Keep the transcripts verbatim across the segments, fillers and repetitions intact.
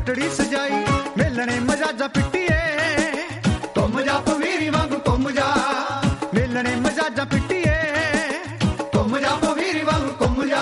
ਪੱਟੜੀ ਸਜਾਈ ਮੇਲਣੇ ਮਜਾਜਾ ਪਿੱਟੀਏ ਘੁੰਮ ਜਾ ਪਵੀਰੀ ਵਾਂਗੂ ਘੁੰਮ ਜਾ ਮੇਲਣੇ ਮਜਾਜਾ ਪਿੱਟੀਏ ਘੁੰਮ ਜਾ ਪਵੀਰੀ ਵਾਂਗੂ ਘੁੰਮ ਜਾ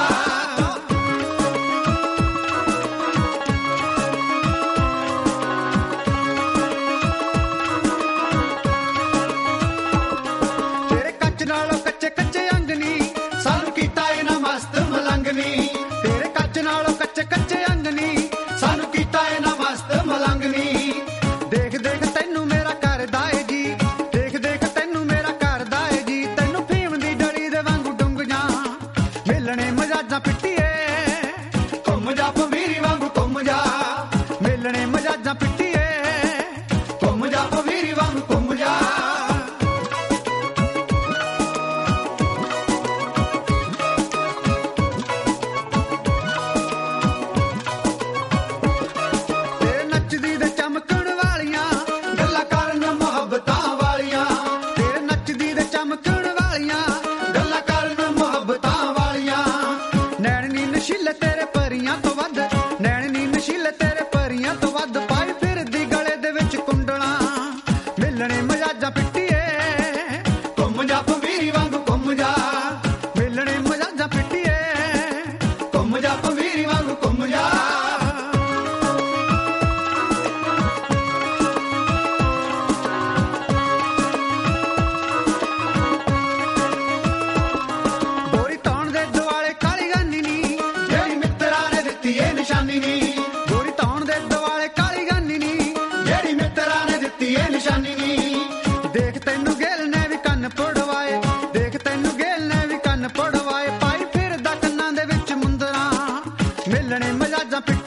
ਤੇਰੇ ਕੱਚ ਨਾਲੋਂ ਕੱਚੇ ਕੱਚੇ ਅੰਗ ਨੀ ਸਾਨੂੰ ਕੀਤਾ ਇਹਨਾਂ ਮਸਤ ਮਲੰਗ ਨੀ ਤੇਰੇ ਕੱਚ ਨਾਲੋਂ ਕੱਚੇ ਕੱਚੇ ਅੰਗ ਨੀ ਸਾਨੂੰ ਕੀਤਾ ਇਹਨਾਂ ਮਸਤ ਮਲੰਗ ਨੀ ਦੇਖ ਦੇਖ ਤੈਨੂੰ ਮੇਰਾ ਕਰਦਾ ਏ ਜੀ ਦੇਖ ਦੇਖ ਤੈਨੂੰ ਮੇਰਾ ਕਰਦਾ ਏ ਜੀ ਤੈਨੂੰ ਫੀਮ ਦੀ ਡਲੀ ਦੇ ਵਾਂਗੂ ਡੁੰਗ ਜਾ ਮੇਲਣੇ ਮਜਾਜਾਂ ਪਿੱਟੀਏ ਘੁੰਮ ਜਾ ਪਵੀਰੀ ਵਾਂਗੂ ਘੁੰਮ ਜਾ ਮੇਲਣੇ ਮਜਾਜਾਂ ਪਿੱਟੀਏ ਘੁੰਮ ਜਾ ਪਵੀਰੀ ਵਾਂਗੂ ਘੁੰਮ ਜਾ ਨਸ਼ੀਲੇ ਤੇਰੇ ਪਰੀਆਂ ਤੋਂ ਵੱਧ ਨੈਣ ਨੀ ਨਸ਼ੀਲੇ ਤੇਰੇ ਪਰੀਆਂ ਤੋਂ ਵੱਧ ਪਾਈ ਫਿਰਦੀ ਗਲੇ ਦੇ ਵਿੱਚ ਕੁੰਡਲਾਂ ਮਿਲਣੇ ਮਜਾਜਾਂ ਪਿੱਟੀਏ ਘੁੰਮ ਜਾ ਪਵੀਰੀ ਵਾਂਗੂ ਘੁੰਮ ਜਾ ਮਿਲਣੇ ਮਜਾਜਾਂ ਪਿੱਟੀਏ ਘੁੰਮ ਜਾ ਪਵੀਰੀ ਵਾਂਗੂ ਘੁੰਮ ਜਾ ਗੋਰੀ ਤੌਣ ਦੇ ਦੁਆਲੇ ਕਾਲੀ ਗਾਨੀ ਨੀ ਨਿਸ਼ਾਨੀ ਨੀ ਗੋਰੀ ਤੌਣ ਦੇ ਦੁਆਲੇ ਕਾਲੀ ਗਾਨੀ ਨੀ ਜਿਹੜੀ ਮਿੱਤਰਾਂ ਨੇ ਦਿੱਤੀ ਏ ਨਿਸ਼ਾਨੀ ਨੀ ਦੇਖ ਤੈਨੂੰ ਗੇਲ ਨੇ ਵੀ ਕੰਨ ਪੜਵਾਏ ਦੇਖ ਤੈਨੂੰ ਗੇਲ ਨੇ ਵੀ ਕੰਨ ਪੜਵਾਏ ਪਾਈ ਫਿਰਦਾ ਕੰਨਾਂ ਦੇ ਵਿੱਚ ਮੁੰਦਰਾਂ ਮਿਲਣੇ ਮਜਾਜਾਂ ਪਿੱਟ